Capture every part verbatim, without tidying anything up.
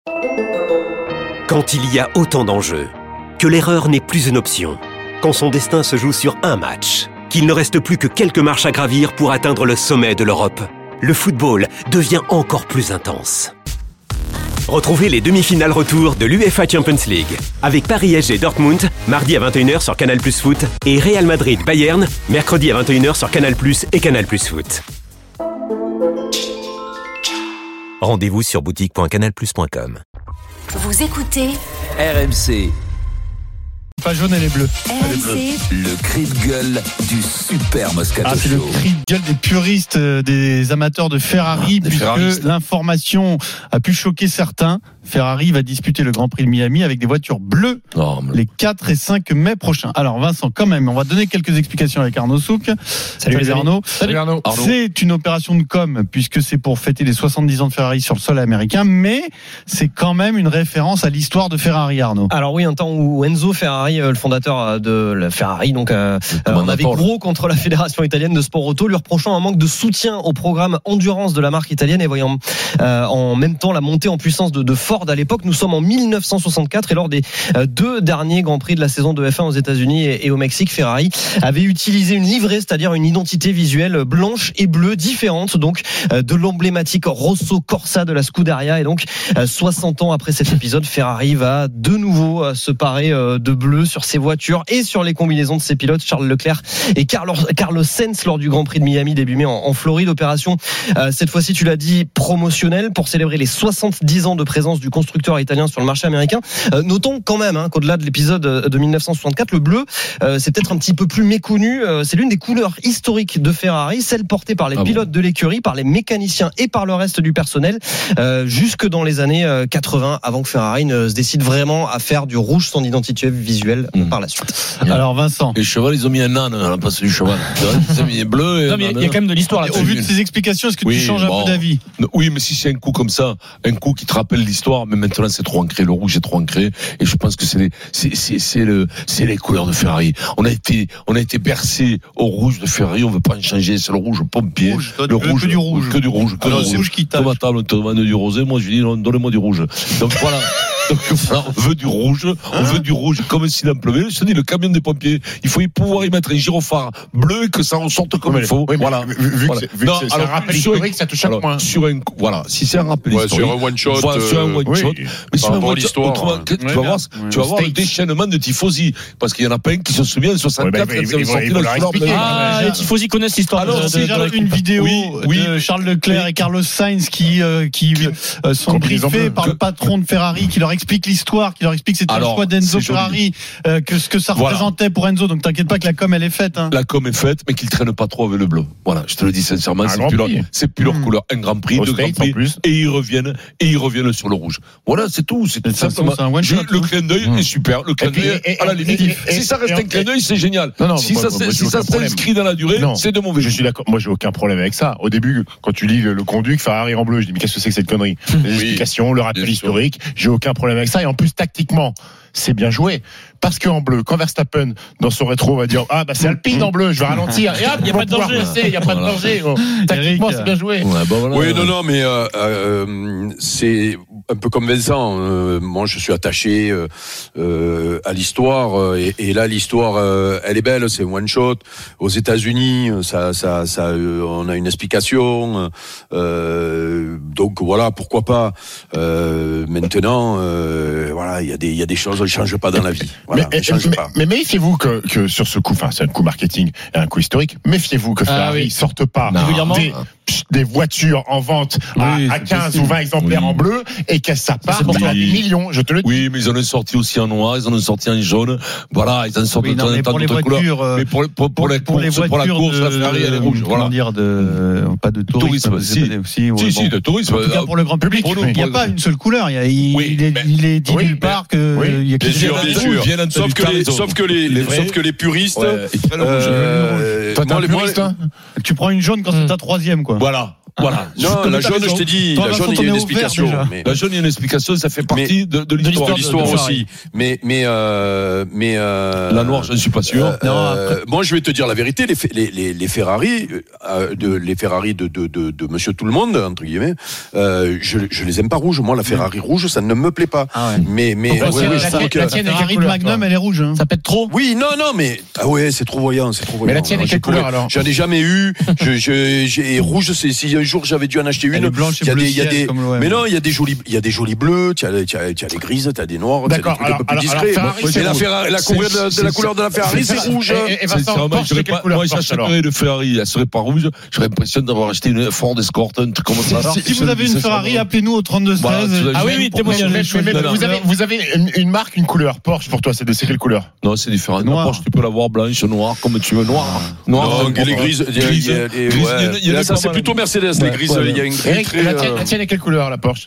Quand il y a autant d'enjeux, que l'erreur n'est plus une option, quand son destin se joue sur un match, qu'il ne reste plus que quelques marches à gravir pour atteindre le sommet de l'Europe, le football devient encore plus intense. Retrouvez les demi-finales retour de l'UEFA Champions League avec Paris S G Dortmund, mardi à vingt et une heures sur Canal Plus Foot et Real Madrid Bayern, mercredi à vingt et une heures sur Canal Plus et Canal Plus Foot. Rendez-vous sur boutique point canal plus point com. Vous écoutez R M C. Pas jaune, elle est bleue. R M C. Le cri de gueule du super Moscato Ah, c'est Show. le cri de gueule des puristes, euh, des amateurs de Ferrari, Ah, des puisque ferraristes. l'information a pu choquer certains. Ferrari va disputer le Grand Prix de Miami avec des voitures bleues Non, mais... les quatre et cinq mai prochains. Alors Vincent, quand même, on va donner quelques explications avec Arnaud Souk. Salut, Salut Arnaud. Salut Arnaud. C'est une opération de com, puisque c'est pour fêter les soixante-dix ans de Ferrari sur le sol américain, mais c'est quand même une référence à l'histoire de Ferrari, Arnaud. Alors oui, un temps où Enzo Ferrari, le fondateur de la Ferrari, donc euh, on avait gros contre la fédération italienne de sport auto, lui reprochant un manque de soutien au programme endurance de la marque italienne et voyant euh, en même temps la montée en puissance de, de Ford à l'époque. Nous sommes en dix-neuf cent soixante-quatre et lors des euh, deux derniers Grands Prix de la saison de F un aux États-Unis et, et au Mexique, Ferrari avait utilisé une livrée, c'est-à-dire une identité visuelle blanche et bleue différente donc euh, de l'emblématique Rosso Corsa de la Scuderia. Et donc euh, soixante ans après cet épisode, Ferrari va de nouveau euh, se parer euh, de bleu sur ses voitures et sur les combinaisons de ses pilotes Charles Leclerc et Carlos, Carlos Sainz lors du Grand Prix de Miami début mai en, en Floride. Opération euh, cette fois-ci, tu l'as dit, promotionnelle pour célébrer les soixante-dix ans de présence du constructeur italien sur le marché américain. Euh, notons quand même hein, qu'au-delà de l'épisode de dix-neuf cent soixante-quatre, le bleu euh, c'est peut-être un petit peu plus méconnu. Euh, c'est l'une des couleurs historiques de Ferrari, celle portée par les ah pilotes bon. de l'écurie, par les mécaniciens et par le reste du personnel euh, jusque dans les années euh, quatre-vingts, avant que Ferrari ne se décide vraiment à faire du rouge son identité visuelle mmh. par la suite. Bien. Alors Vincent, les cheval ils ont mis un âne à la place du cheval. Ils ont mis bleu. Et non, mais il y a quand même de l'histoire là-dessus. Au vu de ces explications, est-ce que oui, tu changes bon. un peu d'avis? Oui, mais si c'est un coup comme ça, un coup qui te rappelle l'histoire, mais maintenant c'est trop ancré, le rouge est trop ancré, et je pense que c'est les, c'est, c'est, c'est le, c'est les couleurs de Ferrari. On a été, on a été bercé au rouge de Ferrari, on veut pas en changer, c'est le rouge pompier, rouge, le rouge, que du rouge, que du rouge, que Alors, du rouge. rouge qui tache. Comme à table, on te demande du rosé, moi je dis, non, donnez-moi du rouge. Donc voilà. Donc voilà, on veut du rouge, on veut du rouge comme s'il en pleuvait. Je te dis, le camion des pompiers, il faut y pouvoir y mettre un gyrophare bleu et que ça ressorte comme oui, il faut. Oui, voilà. Vu, vu voilà. que c'est, vu non, que c'est alors, un rappel sur historique, un, ça te choque alors, moins. Sur un, voilà, si c'est un rappel ouais, historique. sur un one shot. Voilà, euh, sur un one oui, shot. Mais sur un one shot, autrement, hein. tu vas voir, oui, tu vas voir le déchaînement de tifosi. Parce qu'il y en a pas un qui se souvient de soixante-quatre, oui, bah, quand ils ils avaient vont sorti leur la expliquer. Ah, les tifosi connaissent l'histoire. Alors, de, c'est déjà de, une vidéo oui, oui, de Charles Leclerc oui. et Carlos Sainz qui, euh, qui euh, sont briefés par le patron de Ferrari, qui leur explique l'histoire, qui leur explique que c'était Alors, le choix d'Enzo c'est joli. Ferrari, euh, que ce que ça Voilà. représentait pour Enzo. Donc t'inquiète pas que la com elle est faite. Hein. La com est faite, mais qu'ils traînent pas trop avec le bleu. Voilà, je te le dis sincèrement, Un c'est Grand plus, leur, Prix. c'est plus leur Mmh. couleur. Un Grand Prix, Au deux Grands States, en Prix, plus. et ils reviennent, et ils reviennent sur le rouge. Voilà, c'est tout. C'est De tout toute façon, simplement. c'est un one Je- shot, le hein. clin d'œil Mmh. est super. Le clin Et puis, d'œil, et- à la et- limite, et- si ça reste et- un clin d'œil, c'est génial. Non, non, si moi, ça, moi, s'est- moi, si j'ai ça aucun problème. s'inscrit dans la durée, Non. c'est de mauvais Je goût. suis d'accord. Moi, j'ai aucun problème avec ça. Au début, quand tu lis le, le conduit, Ferrari en bleu, je dis mais qu'est-ce que c'est que cette connerie? Les explications, le rappel bien sûr. historique, j'ai aucun problème avec ça. Et en plus, tactiquement, c'est bien joué. Parce qu'en bleu, quand Verstappen, dans son rétro, va dire ah bah c'est Alpine en bleu, je vais ralentir. Et hop, Il y a ils vont pas de pouvoir danger. passer, il y a pas de Voilà. danger. Oh. Tactiquement, Eric, c'est bien joué. Ouais, bah voilà. Oui, non, non, mais euh, euh, c'est un peu comme Vincent. Euh, moi, je suis attaché euh, euh, à l'histoire, euh, et, et là, l'histoire, euh, elle est belle. C'est one shot. Aux États-Unis, ça, ça, ça, euh, on a une explication. Euh, donc voilà, pourquoi pas. Euh, maintenant, euh, voilà, il y a des, il y a des choses, on ne change pas dans la vie. Voilà, mais, on change mais, pas. mais méfiez-vous que, que sur ce coup, enfin c'est un coup marketing et un coup historique, méfiez-vous que Ferrari Ah oui. sorte pas Régulièrement. des, des voitures en vente à, Oui, à c'est quinze possible. ou vingt exemplaires Oui. en bleu et que ça parte c'est pour à toi. des millions, je te le dis. Oui, mais ils en ont sorti aussi en noir, ils en ont sorti en jaune. Voilà, ils en sortent Oui, de non, temps mais en temps pour les d'autres couleurs. voitures, euh, Mais pour, pour, pour, pour, les pour courses, les pour la voitures course, de, la Ferrari, elle est rouge. comment Voilà. dire, de, pas de tourisme, Tourisme, vous si. savez, aussi, ouais, Si, bon. si, de tourisme. En tout cas, pour le grand public, Pour nous, il n'y a pour- pas une seule couleur. Il, y a, il, Oui, il est, mais- il est dit oui, nulle part que oui, il y a Bien que sûr, des- bien sûr. Bien entendu, Sauf que t'as les, raison. sauf que les, Les vrais- sauf que les puristes. Ouais, il fait le rouge. euh, Toi, t'es moi, un les- puriste, moi, hein Tu prends une jaune quand c'est ta troisième, quoi. Voilà. Voilà. Non, la jaune, je t'ai dit, Toi, la Vincent, jaune, il y t'en a es une au explication. vert, déjà. Mais, La jaune, il y a une explication, ça fait partie de, de l'histoire. de l'histoire de aussi. Mais, mais, euh, mais, euh, La noire, je ne suis pas sûr. Euh, Non, euh, moi, je vais te dire la vérité. Les, les, les, les Ferrari, euh, de, les Ferrari de, de, de, de Monsieur Tout le Monde entre guillemets, euh, je, je les aime pas rouges. Moi, la Ferrari rouge, ça ne me plaît pas. Ah ouais. Mais, mais, Pourquoi ouais, c'est ouais, la je tienne- trouve que- la La tienne est Ferrari quelle de couleur, Magnum, toi elle est rouge. Hein. Ça pète trop. Oui, non, non, mais ah ouais, c'est trop voyant, c'est trop voyant. Mais la tienne est Moi, quelle je pourrais- couleur, alors J'en ai jamais eu. Je, je, j'ai et rouge. C'est si un jour j'avais dû en acheter Elle une. est blanche Il y et a bleu des, il y a ciel, des. comme l'O M. Mais non, il y a des jolis, il y a des jolis bleus. Tu as, tu as, tu as les grises, tu as des noirs. tu as des D'accord, trucs un peu plus alors- discrets. alors Ferrari, Mais c'est la rouge. Ferrari, la couleur de, de la couleur de la Ferrari, c'est rouge. Et, et Vincent, Sincèrement, Porsche, j'aurais c'est quelle pas- couleur moi, Porsche, alors j'achèterais une Ferrari, elle serait pas rouge. J'aurais l'impression d'avoir acheté une Ford Escort, un truc comme ça. Alors, si vous avez une Ferrari, appelez-nous au trente-deux seize. Voilà, tu l'as Ah oui, vu. oui, Mais- témoignage. mais- mais- mais vous avez, vous avez une, une marque, une couleur. Porsche, pour toi, c'est de c'est quelle couleur Non, c'est différent. Noir. La Porsche, tu peux l'avoir blanche, noire, comme tu veux, noir. Noir, Non, euh, les grises, il y a- grises, il y a- les- grises, ouais. il y en a- il y en a Là, ça pas c'est mal. plutôt Mercedes, les Ouais, grises. ouais, Il y a une grille Eric, très. la tienne, euh, la tienne est quelle couleur, la Porsche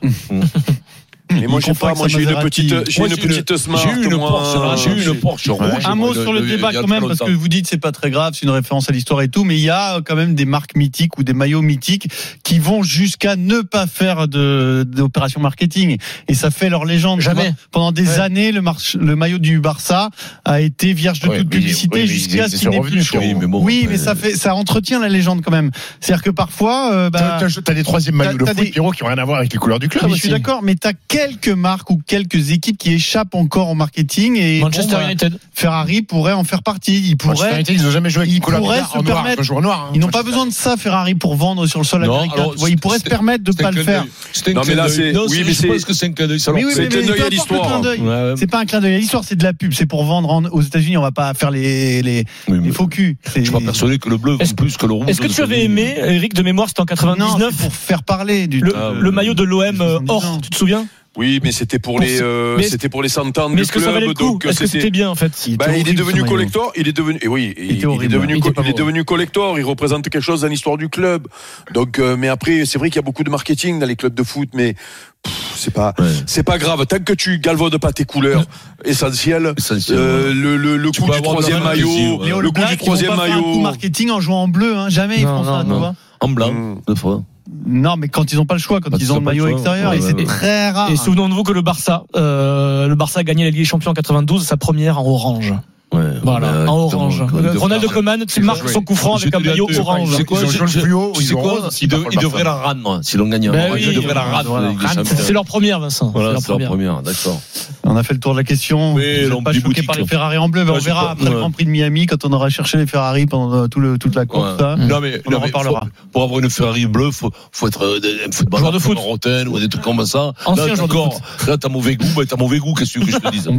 Mais moi, Il je sais confond pas. avec Moi, sa j'ai une Maserati. petite, j'ai Moi, une j'ai une- petite Smart. J'ai eu une moi. Porsche, j'ai eu une Porsche rouge. Un mot moi, sur le il y a- débat il y a quand très même, parce que longtemps. vous dites c'est pas très grave, c'est une référence à l'histoire et tout, mais il y a quand même des marques mythiques ou des maillots mythiques qui vont jusqu'à ne pas faire de d'opération marketing et ça fait leur légende. Jamais. Pendant des Ouais. années, le, march- le maillot du Barça a été vierge de Ouais, toute mais- publicité oui, mais jusqu'à ils- ce ils qu'il sont n'ait revenus, plus. Oui, mais bon, oui, euh, mais ça fait ça entretient la légende quand même. C'est-à-dire que parfois, euh, bah, T'as t'as des troisième maillots de t'as foot, des- Pierrot, qui n'ont rien à voir avec les couleurs du club. mais je suis aussi. d'accord, mais t'as quelques marques ou quelques équipes qui échappent encore au marketing et Manchester bon, bah, United. Ferrari pourrait en faire partie. Ils Manchester pourraient. United, ils n'ont jamais joué avec ils une couleur pourraient bizarre se en noir. permettre- Ils peuvent jouer en noir. hein. Ils n'ont pas Manchester- besoin de ça, Ferrari, pour vendre sur le sol Non, américain. alors, Tu vois, ils pourraient se c'était- permettre de C'est pas un le clin faire. d'œil. C'est un Non, mais clin là, d'œil. c'est- Non, oui, c'est- mais je c'est- pense que c'est un clin d'œil. ça Oui, leur oui, plaît. mais, C'est un mais clin d'œil à peu importe le l'histoire. clin d'œil. Ouais, ouais. C'est pas un clin d'œil à l'histoire, c'est de la pub. C'est pour vendre en- aux États-Unis. On va pas faire les, les, Oui, mais les faux culs. C'est- Je suis pas persuadé que le bleu Est-ce- vaut plus que le rouge. Est-ce que tu avais aimé, Eric, de mémoire, c'était en Non, quatre-vingt-dix-neuf, c'est pour faire parler du. le, Ah, le oui. maillot de l'O M euh, soixante-dix ans. or, tu te souviens? Oui, mais c'était pour Pour les, ce- euh, mais est-ce- c'était pour les cent ans Mais du est-ce que ça valait le club, coup? donc Est-ce que c'était c'était. bien, en fait? Il était Bah, il est horrible, devenu ce maillot. collector, il est devenu, et oui, il, était il est horrible. devenu, Il était co- pas il est beau. devenu collector, il représente quelque chose dans l'histoire du club. Donc, euh, mais après, c'est vrai qu'il y a beaucoup de marketing dans les clubs de foot, mais pff, c'est pas, Ouais. c'est pas grave. Tant que tu galvaudes pas tes couleurs essentielles, Essentiel, euh, ouais. le, le, le Tu coup peux du avoir de troisième la maillot, fantaisie, ouais. Les All le coup Blacks, du ils vont troisième pas faire un coup maillot. marketing en jouant en bleu, hein. Jamais ils Non, font ça, non, tu non. vois. En blanc, Mm. deux fois. Non, mais quand ils n'ont pas le choix, quand Quand ils ils ont ont le pas le maillot choix, extérieur, ouais, et ouais, c'est ouais. très rare. Et souvenons-nous que le Barça, euh, le Barça a gagné la Ligue des Champions en quatre-vingt-douze, sa première en orange. Ouais, Voilà, ouais, en exactement. orange. Comme de- Ronald Koeman marque son coup franc Je avec te un dis à maillot deux, orange. c'est quoi, Ils ont je- jaune je- fluo, tu ils sais ont quoi, rose aussi, ils par dev- contre, ils le devraient la Barça. rendre s'ils l'ont gagné. Ben Ils oui, devraient la rendre. voilà. la Ligue des C'est Champions. c'est leur première, Vincent. Voilà, c'est leur c'est leur première. première, d'accord. On a fait le tour de la question. Oui, Vous êtes l'homme pas des choqué boutiques, par les là. Ferrari en bleu, mais Ouais, on je verra sais pas. après le Ouais. Grand Prix de Miami quand on aura cherché les Ferrari pendant euh, tout le, toute la course. Ouais. ça. Non, mais, On non, en mais reparlera. faut- pour avoir une Ferrari bleue, faut, faut être euh, un footballeur Joueur de foot. Rotten ou des trucs comme ça. Ancien Là, joueur de d'accord. Là, t'as mauvais goût, bah, t'as mauvais goût, qu'est-ce que je te dise?